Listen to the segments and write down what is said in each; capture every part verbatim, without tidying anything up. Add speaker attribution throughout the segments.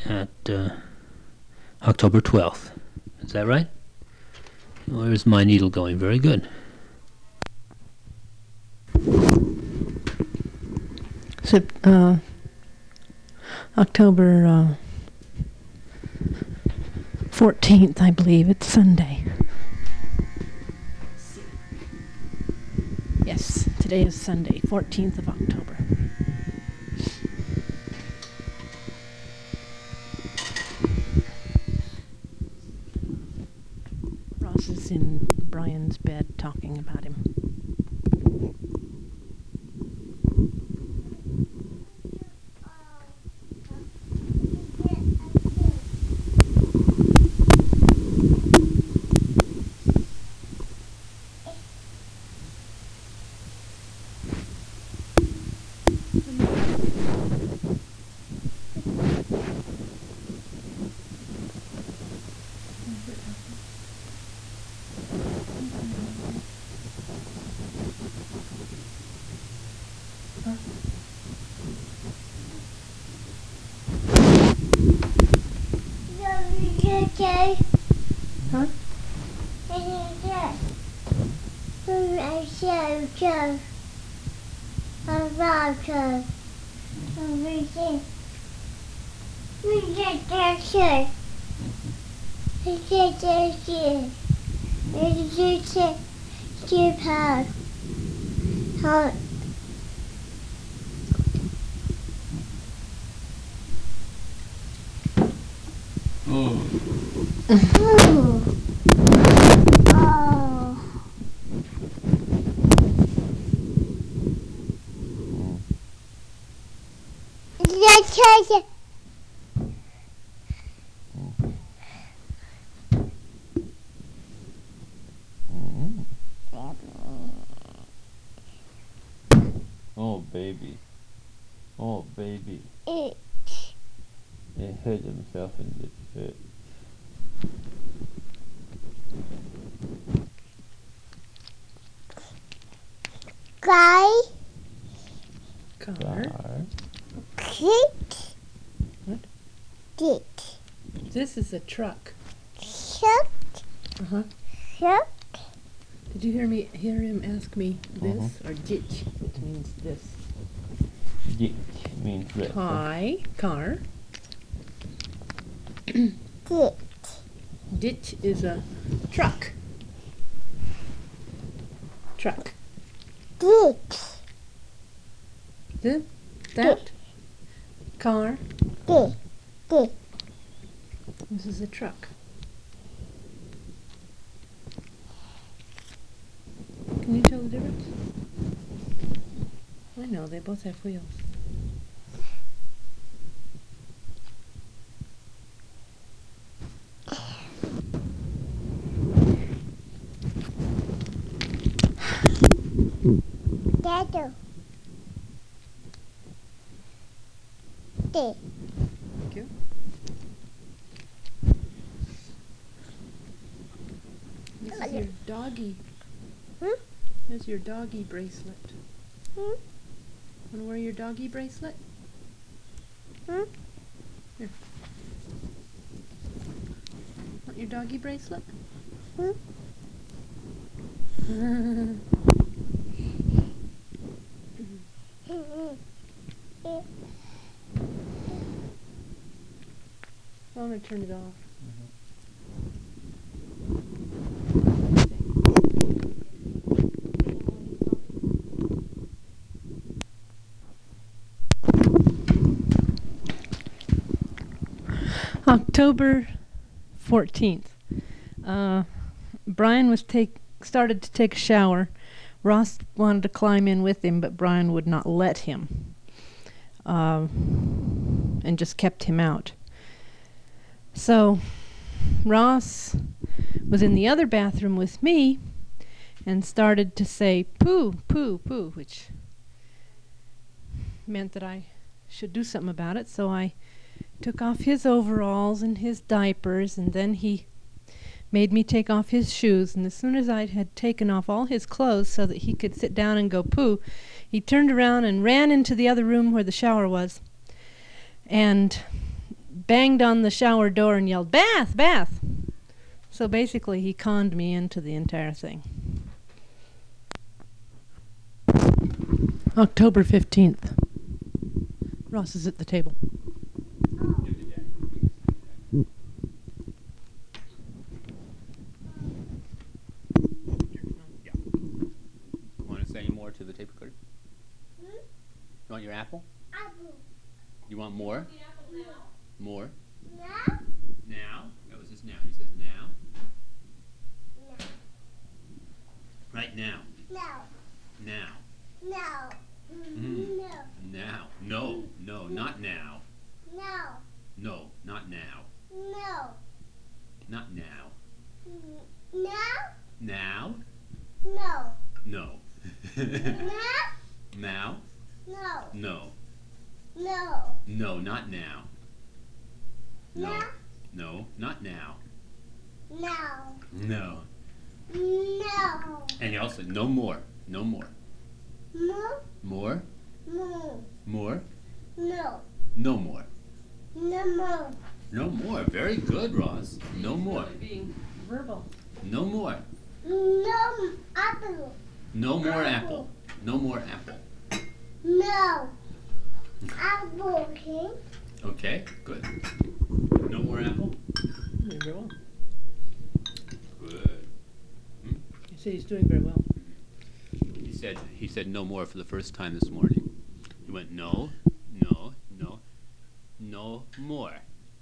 Speaker 1: at uh, October twelfth. Is that right? Where's my needle going? Very good.
Speaker 2: So, uh, October uh, fourteenth, I believe. It's Sunday. Yes, today is Sunday, fourteenth of October. Ross is in Brian's bed talking about him.
Speaker 3: Okay.
Speaker 2: Huh?
Speaker 3: Oh. Oh. Yes,
Speaker 4: Oh, baby. Oh, baby.
Speaker 3: It.
Speaker 4: He hit himself in the head.
Speaker 3: Guy.
Speaker 2: Car.
Speaker 4: Car.
Speaker 3: Kick.
Speaker 2: What?
Speaker 3: Dick.
Speaker 2: This is a truck.
Speaker 3: Shuck.
Speaker 2: Uh-huh.
Speaker 3: Shuck.
Speaker 2: Did you hear me hear him ask me this or ditch, which means this?
Speaker 4: Ditch means red.
Speaker 2: Hi, car.
Speaker 3: Dick.
Speaker 2: Ditch is a truck. Truck.
Speaker 3: Dick.
Speaker 2: This, that, car.
Speaker 3: Dick. Dick.
Speaker 2: This is a truck. Can you tell the difference? I know, they both have wheels.
Speaker 3: Dado. Dick.
Speaker 2: Thank you. This is your doggy.
Speaker 3: Hmm?
Speaker 2: Here's your doggy bracelet.
Speaker 3: Hmm?
Speaker 2: Want to wear your doggy bracelet?
Speaker 3: Hmm?
Speaker 2: Here. Want your doggy bracelet?
Speaker 3: Hmm?
Speaker 2: I'm going to turn it off. October fourteenth. Uh, Brian was take started to take a shower. Ross wanted to climb in with him, but Brian would not let him, uh, and just kept him out. So Ross was in the other bathroom with me and started to say poo, poo, poo, which meant that I should do something about it. So I took off his overalls and his diapers, and then he made me take off his shoes. And as soon as I had taken off all his clothes so that he could sit down and go poo, he turned around and ran into the other room where the shower was and banged on the shower door and yelled, "Bath, bath!" So basically, he conned me into the entire thing. October fifteenth. Ross is at the table.
Speaker 5: Want to say any more to the tape recorder?
Speaker 3: Hmm?
Speaker 5: You want your apple?
Speaker 3: Apple.
Speaker 5: You want more? More?
Speaker 3: Now?
Speaker 5: Now? That was his now. He says now.
Speaker 3: No.
Speaker 5: Right now.
Speaker 3: No.
Speaker 5: Now.
Speaker 3: No.
Speaker 5: Mhm.
Speaker 3: No.
Speaker 5: Now. No. No. Not now.
Speaker 3: No.
Speaker 5: No. Not now.
Speaker 3: No.
Speaker 5: Not now.
Speaker 3: No.
Speaker 5: Now?
Speaker 3: No.
Speaker 5: No.
Speaker 3: No.
Speaker 5: Now?
Speaker 3: No.
Speaker 5: No.
Speaker 3: No.
Speaker 5: No. Not now. No.
Speaker 3: No.
Speaker 5: No. Not now.
Speaker 3: No.
Speaker 5: No.
Speaker 3: No.
Speaker 5: And he also no more. No more.
Speaker 3: Moo.
Speaker 5: More?
Speaker 3: Moo.
Speaker 5: More?
Speaker 3: No.
Speaker 5: No more.
Speaker 3: No more.
Speaker 5: No more. Very good, Ross. No more.
Speaker 2: Being verbal.
Speaker 5: No more.
Speaker 3: No apple.
Speaker 5: No more apple. No more apple.
Speaker 3: No. Apple, okay?
Speaker 5: Okay, good. No more apple?
Speaker 2: Very well.
Speaker 5: Good.
Speaker 2: You say he's doing very well.
Speaker 5: He said he said no more for the first time this morning. He went no, no, no, no more.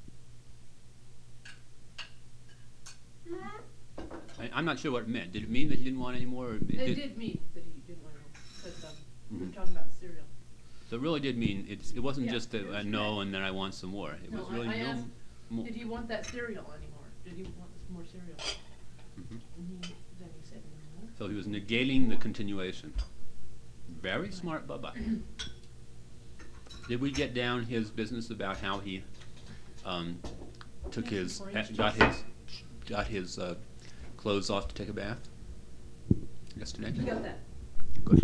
Speaker 3: Moo.
Speaker 5: I, I'm not sure what it meant. Did it mean that he didn't want any more? Or it
Speaker 2: It
Speaker 5: did-
Speaker 2: did mean that he didn't want to, because um, we
Speaker 5: Mhm.
Speaker 2: were talking about cereal.
Speaker 5: So it really did mean it's, it wasn't
Speaker 2: Yeah,
Speaker 5: just a,
Speaker 2: it
Speaker 5: a
Speaker 2: was
Speaker 5: no
Speaker 2: correct.
Speaker 5: and then I want some more. It
Speaker 2: No,
Speaker 5: was
Speaker 2: I-
Speaker 5: really
Speaker 2: I
Speaker 5: no
Speaker 2: asked,
Speaker 5: more.
Speaker 2: Did he want that cereal anymore? Did he want some more cereal?
Speaker 5: Mhm.
Speaker 2: And he, then he said no.
Speaker 5: So he was negating the continuation. Very smart, Bubba. Did we get down his business about how he um, took
Speaker 2: Yes,
Speaker 5: his,
Speaker 2: orange
Speaker 5: uh,
Speaker 2: juice.
Speaker 5: got his, got his uh, clothes off to take a bath yesterday?
Speaker 2: You got that?
Speaker 5: Good.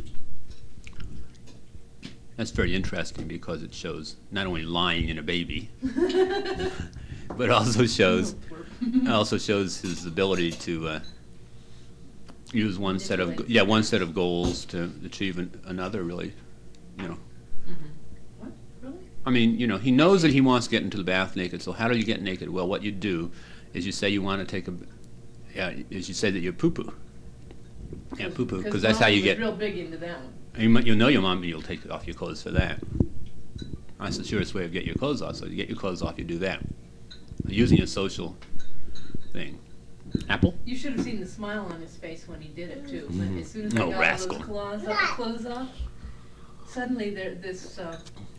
Speaker 5: That's very interesting because it shows not only lying in a baby, but also shows also shows his ability to uh, use one set of
Speaker 2: Manipulate.
Speaker 5: yeah one set of goals to achieve an, another. Really, you know.
Speaker 2: What? Really?
Speaker 5: I mean, you know, he knows that he wants to get into the bath naked. So how do you get naked? Well, what you do is you say you want to take a, yeah, is you say that you're poo poo. Yeah, poo poo, because that's how
Speaker 2: Molly
Speaker 5: you
Speaker 2: was
Speaker 5: get.
Speaker 2: real big into that one.
Speaker 5: You might, you know your mom, you'll take off your clothes for that. That's the surest way of getting your clothes off. So you get your clothes off, you do that. Using a social thing. Apple?
Speaker 2: You should have seen the smile on his face when he did it too. When,
Speaker 5: Mhm.
Speaker 2: as soon as I
Speaker 5: Oh,
Speaker 2: got all
Speaker 5: rascal.
Speaker 2: those claws off, clothes off, suddenly there this uh,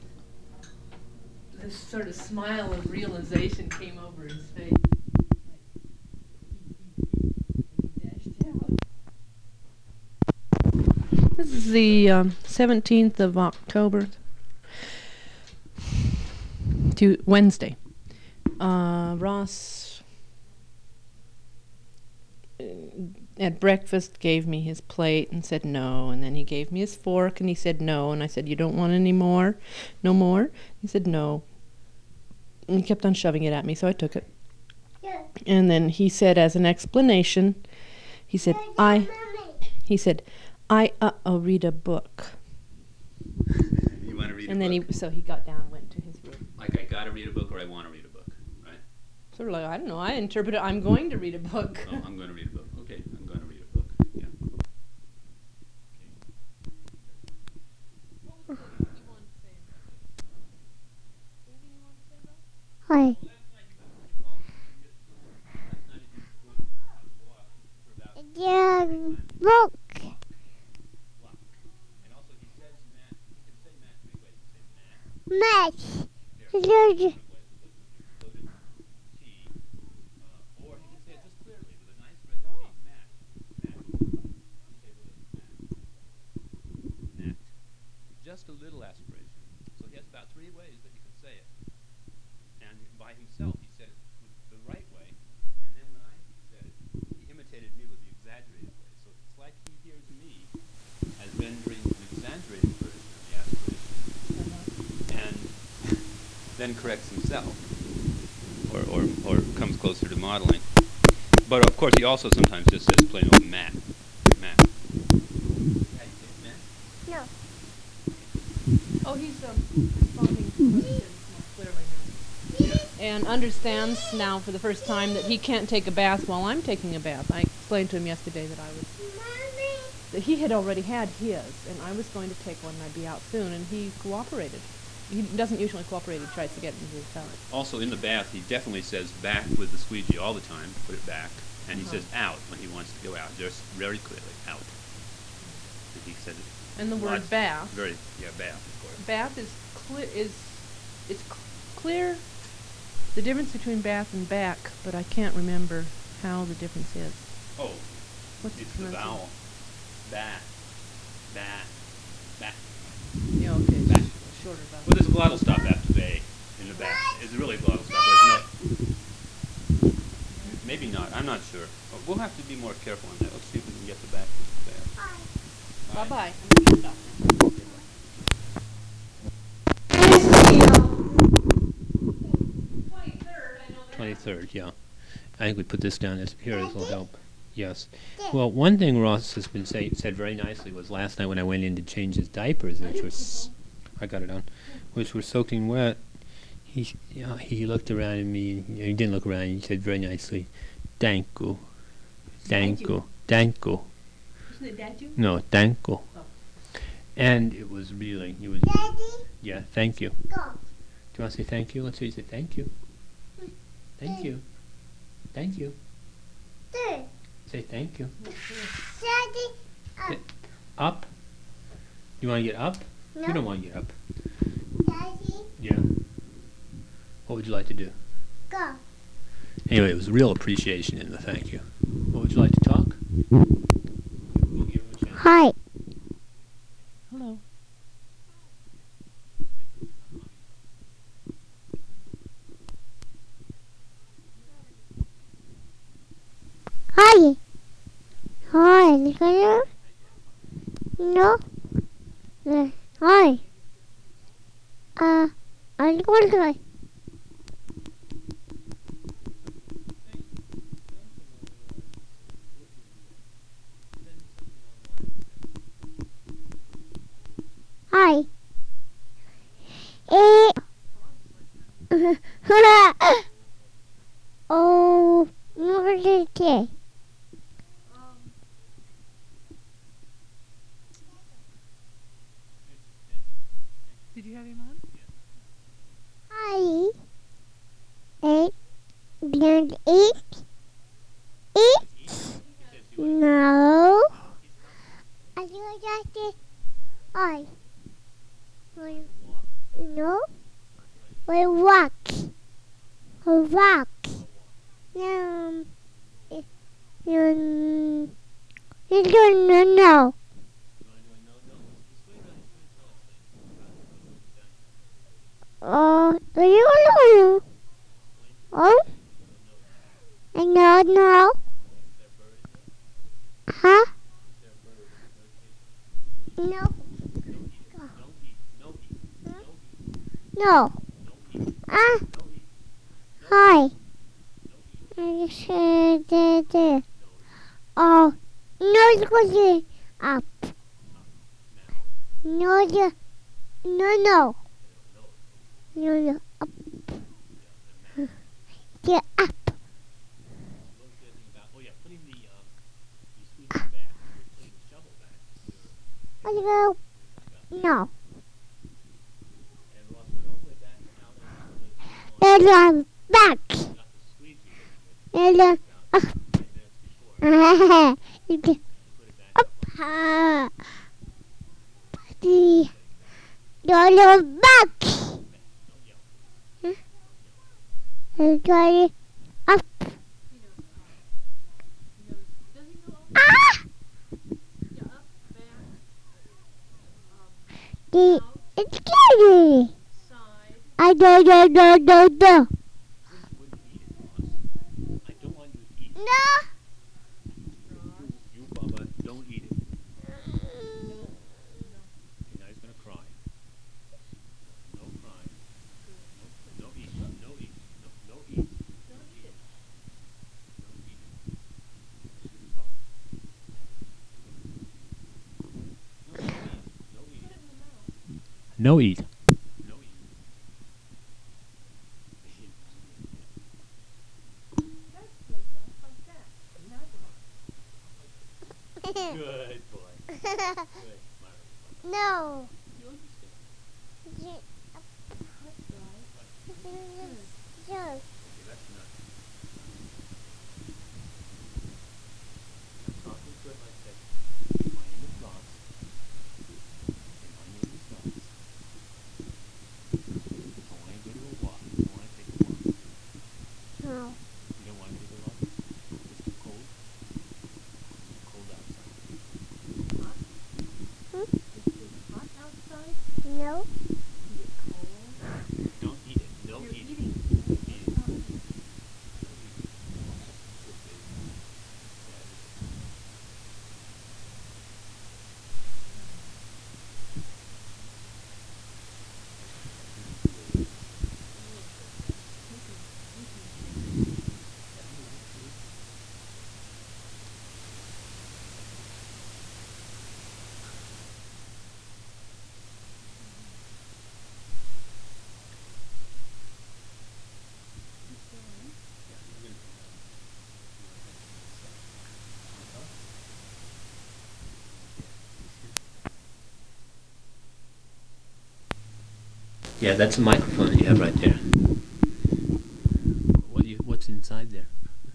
Speaker 2: this sort of smile of realization came over his face. This is the um, seventeenth of October, to Wednesday. Uh, Ross uh, at breakfast gave me his plate and said no, and then he gave me his fork and he said no, and I said, "You don't want any more? No more?" He said no. And he kept on shoving it at me, so I took it.
Speaker 3: Yeah.
Speaker 2: And then he said, as an explanation, he said, "I,"
Speaker 3: Mommy.
Speaker 2: he said, "I uh oh read a book."
Speaker 5: You want to read
Speaker 2: And
Speaker 5: a
Speaker 2: then
Speaker 5: book?
Speaker 2: he, so he got down and went to his room.
Speaker 5: Like, I gotta read a book or I want to read a book, right?
Speaker 2: Sort of like, I don't know, I interpret it, I'm going to read a book.
Speaker 5: Oh, I'm going to read a book. Okay, I'm going to read a book. Yeah.
Speaker 3: Hi. Yeah, book.
Speaker 5: And also, he says Matt. He can say Matt three ways. He can say Matt.
Speaker 3: Match.
Speaker 5: There.
Speaker 3: Good.
Speaker 5: With a included T. Uh, or he can say it just clearly with a nice regular T. Matt. Matt. You say with a Matt. Matt. Just a little aspiration. So he has about three ways that he could say it. And by himself, he said it with the right way. And then when I said it, he imitated me with the exaggerated way. So it's like he hears me as rendering an exaggerated version of the aspiration. And then corrects himself. or, or, or comes closer to modeling. But of course, he also sometimes just says plain old Matt. Matt.
Speaker 3: No.
Speaker 2: Oh, he's um, responding to questions more clearly now. And understands now for the first time that he can't take a bath while I'm taking a bath. I explained to him yesterday that I was
Speaker 3: Mommy.
Speaker 2: that he had already had his, and I was going to take one and I'd be out soon, and he cooperated. He doesn't usually cooperate. He tries to get into his tub.
Speaker 5: Also, in the bath, he definitely says back with the squeegee all the time. Put it back. And he
Speaker 2: Uh-huh.
Speaker 5: says out when he wants to go out. Just very clearly, out. And he said it.
Speaker 2: And the word
Speaker 5: lots-
Speaker 2: bath.
Speaker 5: Very, yeah, bath, of course.
Speaker 2: Bath is clear. Is it's c- clear the difference between bath and back, but I can't remember how the difference is.
Speaker 5: Oh,
Speaker 2: What's
Speaker 5: it's the
Speaker 2: pronunciation?
Speaker 5: vowel. Bat. Bat. Bat.
Speaker 2: Yeah, okay.
Speaker 5: Back.
Speaker 2: Shorter vowel.
Speaker 5: Well, there's a glottal stop after the A in the back. It's really a glottal stop. There's no. Maybe not. I'm not sure. Well, we'll have to be more careful on that. Let's see if we can get the back to the bath.
Speaker 2: Bye bye. I'm gonna stop now.
Speaker 1: twenty-third, yeah. I think we put this down as here. This will help. Yes. Well, one thing Ross has been say, said very nicely was last night when I went in to change his diapers, which was, I got it on, which were soaking wet. He, yeah, he looked around at me. And, he didn't look around. He said very nicely, "Thank you, thank you, thank you."
Speaker 2: Isn't it Dad you?
Speaker 1: No, thank you.
Speaker 2: Oh.
Speaker 1: And it was really, he was.
Speaker 3: Daddy,
Speaker 1: Yeah, thank you.
Speaker 3: go.
Speaker 1: Do you want to say thank you? Let's say you say thank you. Thank you. Thank you.
Speaker 3: Three.
Speaker 1: Say thank you.
Speaker 3: Daddy, up.
Speaker 1: Up. You want to get up?
Speaker 3: No.
Speaker 1: You don't want to get up.
Speaker 3: Daddy,
Speaker 1: Yeah. What would you like to do?
Speaker 3: go.
Speaker 1: Anyway, it was real appreciation in the thank you. What would you like to talk? We'll give him a chance.
Speaker 3: Hi.
Speaker 2: Hello.
Speaker 3: Hi. Hi. Can you? No. Uh, Hi. Uh, I'm going to. Hi. Eh. Oh, what did it say?
Speaker 2: Did you have him on?
Speaker 3: Hi. Eight. Did eat? Eat? No. I do just it. Hi. We, no. We walk. We walk. Um. Um. You don't know. Oh, do you know? Oh? I know, no. Huh? No. No. Ah. Hi. I said that. Oh, no, it's going up. No, the, no, no. No, no, up. Yeah, up. I go. No. And I'm back. And I'm up. Up. Ah. The. And I'm back. And I'm up. Ah! The. It's scary. I don't, don't, don't, don't, don't.
Speaker 5: I don't want you to eat.
Speaker 3: No.
Speaker 5: You, Bubba, don't eat it. Okay, now he's gonna cry. No crying. No, no eat. No eat. No, no eat.
Speaker 1: No eat.
Speaker 5: No eat. Good boy. Good. Myra.
Speaker 3: No.
Speaker 5: You understand.
Speaker 3: Ju- Just.
Speaker 5: Okay, that's enough. Now talk into it like this. My name is Ross. Okay, my name is Ross. I want to go to a walk. I want to take a walk.
Speaker 3: No.
Speaker 5: You don't want to take a walk? It's too cold? It's cold outside.
Speaker 2: Hot outside?
Speaker 3: No.
Speaker 5: Don't eat it. No
Speaker 2: You're
Speaker 5: eating.
Speaker 2: eating.
Speaker 5: Eat it. Good baby. Yeah, yeah, you're gonna come out. You want to come inside. Want to talk? Yeah, that's a microphone that you have right there. What do you, what's inside there?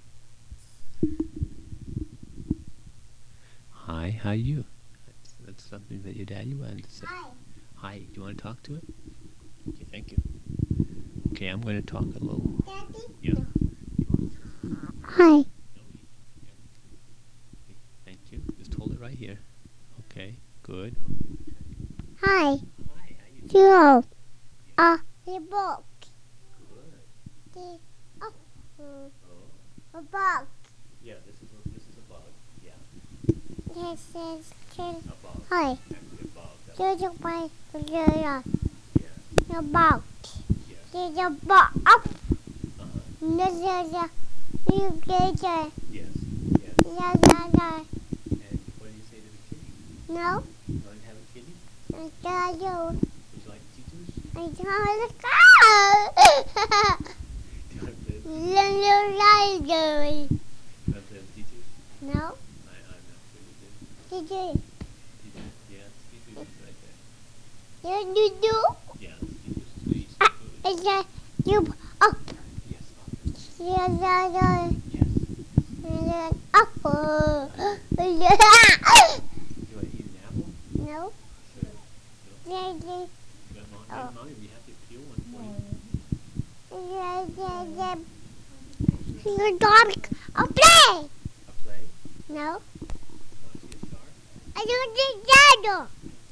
Speaker 5: Hi, how you? That's, that's something that your daddy wanted to say.
Speaker 3: Hi.
Speaker 5: Hi, do you want to talk to it? Okay, thank you. Okay, I'm going to talk a little.
Speaker 3: Daddy.
Speaker 5: Yeah. Do you want to?
Speaker 3: Hi.
Speaker 5: No, eat. Yeah. Okay, thank you. Just hold it right here. Okay, good.
Speaker 3: Hi.
Speaker 5: Hi, how you doing?
Speaker 3: Zero. Uh, the book.
Speaker 5: Good.
Speaker 3: The oh, mm,
Speaker 5: Oh,
Speaker 3: a book.
Speaker 5: yeah. This is a, this is a bug. Yeah,
Speaker 3: This is just
Speaker 5: a bug.
Speaker 3: hi.
Speaker 5: Actually, a bug. That
Speaker 3: There's a boy. There's
Speaker 5: yeah.
Speaker 3: a book.
Speaker 5: Yes.
Speaker 3: There's a book. Up.
Speaker 5: Uh huh.
Speaker 3: There's a you get a
Speaker 5: Yes. Yes.
Speaker 3: la la la.
Speaker 5: And what do you say to the kitty?
Speaker 3: No.
Speaker 5: You want to have a kitty?
Speaker 3: I got you.
Speaker 5: Would you like teachers?
Speaker 3: I got the car.
Speaker 5: Do you want to play with teachers?
Speaker 3: Little library.
Speaker 5: Do you want to play with teachers?
Speaker 3: No.
Speaker 5: I, I'm not sure you do.
Speaker 3: Did you?
Speaker 5: Teachers? Yeah, teachers is right there.
Speaker 3: You do do?
Speaker 5: Yeah, teachers is good. Eat some food.
Speaker 3: Is that you up?
Speaker 5: Yes, up.
Speaker 3: Yeah, yeah, yeah.
Speaker 5: Yes.
Speaker 3: Yeah, up. Yeah.
Speaker 5: Do you want to eat an apple?
Speaker 3: No.
Speaker 5: Sure. No?
Speaker 3: Yeah, yeah,
Speaker 5: You got mom,
Speaker 3: Oh.
Speaker 5: Mommy would be happy to peel one for you.
Speaker 3: yeah, yeah, yeah. You don't a play.
Speaker 5: A play?
Speaker 3: No.
Speaker 5: Want to see a star?
Speaker 3: I don't think that.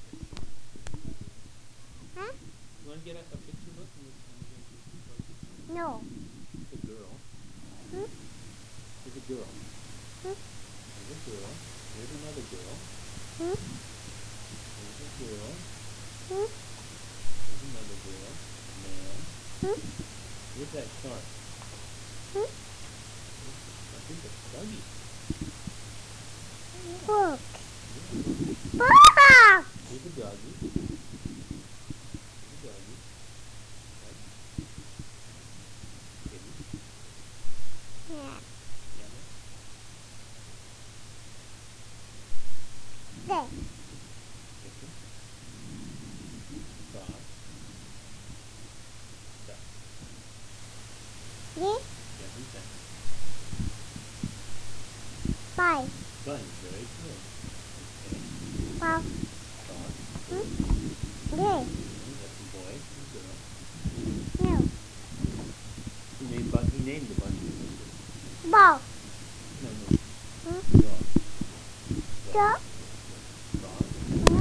Speaker 3: Huh?
Speaker 5: You want to get us a picture book and let's and we're going to see pictures?
Speaker 3: No.
Speaker 5: There's a girl.
Speaker 3: Hmm?
Speaker 5: There's a girl.
Speaker 3: Hmm?
Speaker 5: There's a girl. There's another girl.
Speaker 3: Hmm?
Speaker 5: There's a girl.
Speaker 3: Hmm?
Speaker 5: There's another girl. A man.
Speaker 3: Hmm?
Speaker 5: Where's that shark?
Speaker 3: Hmm?
Speaker 5: I think it's Dougie.
Speaker 3: Book.
Speaker 5: Yeah.
Speaker 3: Book.
Speaker 5: Here's a doggy. Here's a doggy. Right? Kitty.
Speaker 3: Yeah.
Speaker 5: Yeah.
Speaker 3: There.
Speaker 5: Chicken. Frog. Duck.
Speaker 3: Yeah.
Speaker 5: Yeah, who's that?
Speaker 3: Bye.
Speaker 5: Bunny. Very good. Okay.
Speaker 3: Bob.
Speaker 5: Frog.
Speaker 3: Hmm? Yeah.
Speaker 5: Okay, that's a boy and a girl.
Speaker 3: No.
Speaker 5: He named, bun- he named the bunny.
Speaker 3: Bob.
Speaker 5: No, no.
Speaker 3: Hmm?
Speaker 5: Dog.
Speaker 3: Dog.
Speaker 5: Frog.
Speaker 3: Hmm?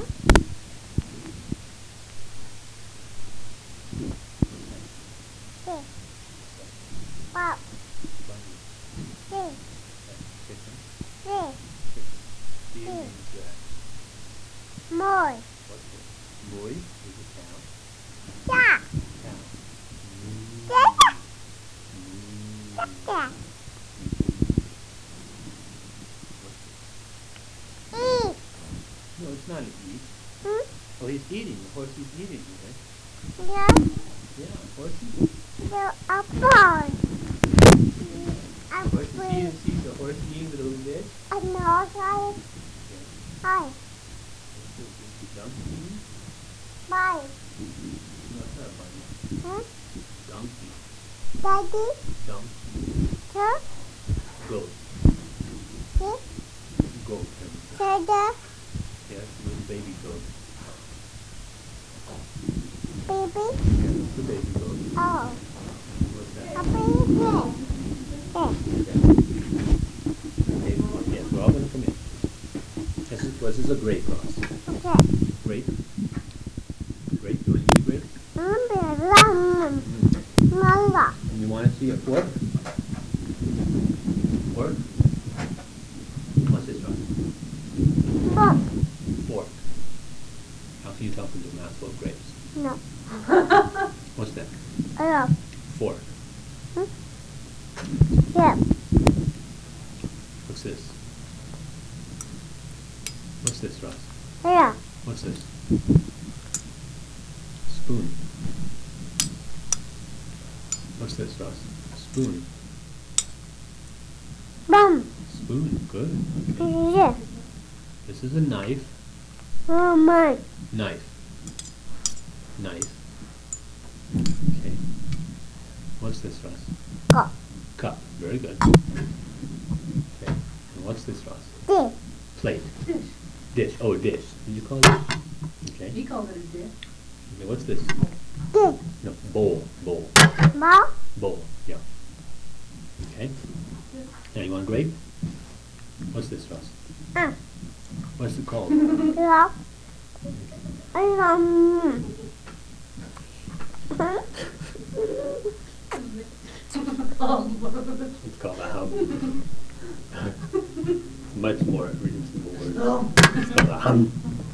Speaker 3: There. Bob.
Speaker 5: Bunny.
Speaker 3: There.
Speaker 5: Chicken.
Speaker 3: There.
Speaker 5: Chicken. The
Speaker 3: Hmm.
Speaker 5: Indian flag.
Speaker 3: More.
Speaker 5: What's it? Boy is a cow.
Speaker 3: Yeah.
Speaker 5: Cow.
Speaker 3: Yeah.
Speaker 5: Mm.
Speaker 3: Yeah.
Speaker 5: What's it?
Speaker 3: Eat.
Speaker 5: No, it's not an eat.
Speaker 3: Hmm?
Speaker 5: Oh,
Speaker 1: Well, he's eating. The horse is eating, right?
Speaker 3: Yeah,
Speaker 1: Yeah, horse is
Speaker 3: the apple.
Speaker 1: horse is
Speaker 3: Apple.
Speaker 1: eating. See the horse eating the little bit?
Speaker 3: And also, hi,
Speaker 1: Donkey?
Speaker 3: bye.
Speaker 1: No, it's not a bunny.
Speaker 3: Huh?
Speaker 1: Donkey.
Speaker 3: Daddy,
Speaker 1: Donkey.
Speaker 3: two,
Speaker 1: Goat.
Speaker 3: six,
Speaker 1: Goat.
Speaker 3: seven,
Speaker 1: Yes, little baby goat.
Speaker 3: baby.
Speaker 1: Yeah, that's the baby goat.
Speaker 3: Oh,
Speaker 1: What's that?
Speaker 3: a baby. There.
Speaker 1: Baby goat. Yes, we're all going to come in. This is, this is a grape, Ross.
Speaker 3: Okay.
Speaker 1: Grape. Grape. You want to eat a grape?
Speaker 3: Mama, mama.
Speaker 1: And you want to see a fork? Fork? What's this, Ross?
Speaker 3: Look.
Speaker 1: Fork. How can you talk into a mouthful of grapes?
Speaker 3: No.
Speaker 1: What's that?
Speaker 3: Oh,
Speaker 1: Fork.
Speaker 3: yeah.
Speaker 1: What's this? What's this, Ross?
Speaker 3: Yeah.
Speaker 1: What's this? Spoon. What's this, Ross? Spoon.
Speaker 3: Mom.
Speaker 1: Spoon. Good. Okay.
Speaker 3: Yeah.
Speaker 1: This is a knife.
Speaker 3: Mama.
Speaker 1: Knife. Knife. Okay. What's this, Ross?
Speaker 3: Cup.
Speaker 1: Cup. Very good. Okay. And what's this, Ross?
Speaker 3: This.
Speaker 1: Plate.
Speaker 2: Dish.
Speaker 1: Dish. Oh, dish. Did you call it dish? Okay.
Speaker 2: He called it a dish.
Speaker 1: Okay, what's this?
Speaker 3: This.
Speaker 1: No, bowl. Bowl.
Speaker 3: Mom.
Speaker 1: Bowl. Yeah. Okay. Now you want a grape? What's this, Ross?
Speaker 3: Ah.
Speaker 1: What's it called?
Speaker 3: Yeah. I um.
Speaker 1: It's called a hum. Much more reasonable word. It's called a hum.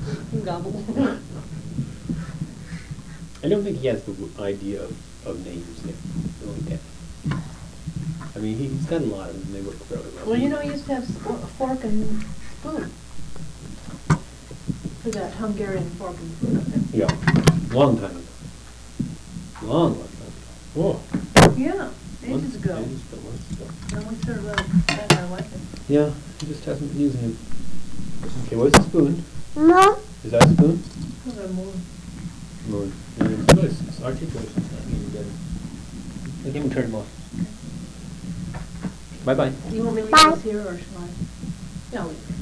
Speaker 1: I don't think he has the w- idea of, of names yet. I don't think that. I mean, he, he's got a lot of them. They work fairly well.
Speaker 2: Well, you know, he used to have sp- a fork and spoon for that Hungarian fork and spoon up there.
Speaker 1: Yeah, long time ago. Long, long time ago. Oh,
Speaker 2: Yeah, ages
Speaker 1: months-
Speaker 2: ago.
Speaker 1: Ages ago, months ago.
Speaker 2: No one sure really that I like it.
Speaker 1: Yeah, he just hasn't been using it. Okay, where's the spoon?
Speaker 3: Mom.
Speaker 1: Is that a spoon?
Speaker 2: Those are more.
Speaker 1: Moon. Yeah, it's good. It's articulation's not getting better. Let him turn them off. Bye-bye.
Speaker 2: You want me to leave
Speaker 3: Bye.
Speaker 2: this here or shall I? No, leave it.